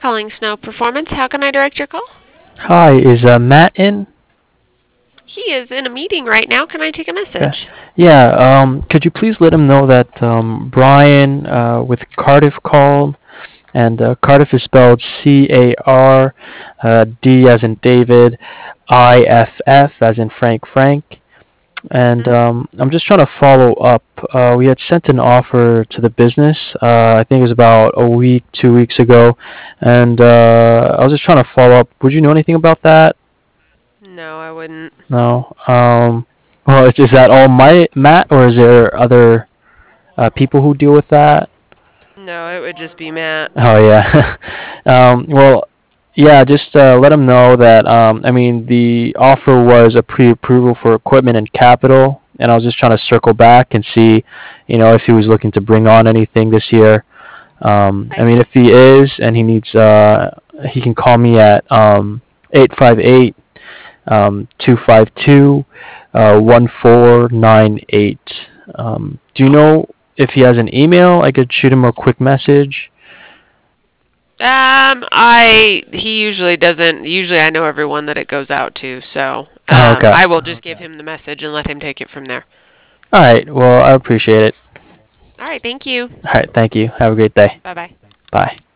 calling Snow Performance. How can I direct your call? Hi, is Matt in? He is in a meeting right now. Can I take a Okay. message? Yeah, could you please let him know that Brian with Cardiff called, and Cardiff is spelled C-A-R, D as in David, I-F-F as in Frank. And Hmm. I'm just trying to follow up. We had sent an offer to the business, I think it was about a week, 2 weeks ago, and I was just trying to follow up. Would you know anything about that? No, I wouldn't. No. Well, is that all my Matt, or is there other people who deal with that? No, it would just be Matt. Oh yeah. Well, yeah. Just let him know that. I mean, the offer was a pre-approval for equipment and capital, and I was just trying to circle back and see, if he was looking to bring on anything this year. I I mean, if he is, and he needs, he can call me at 858 252 1498. Do you know if he has an email? I could shoot him a quick message. I he usually doesn't. Usually, I know everyone that it goes out to, so Oh, okay. I will just give him the message and let him take it from there. All right. Well, I appreciate it. All right, thank you. All right. Thank you. Have a great day. Bye bye. Bye.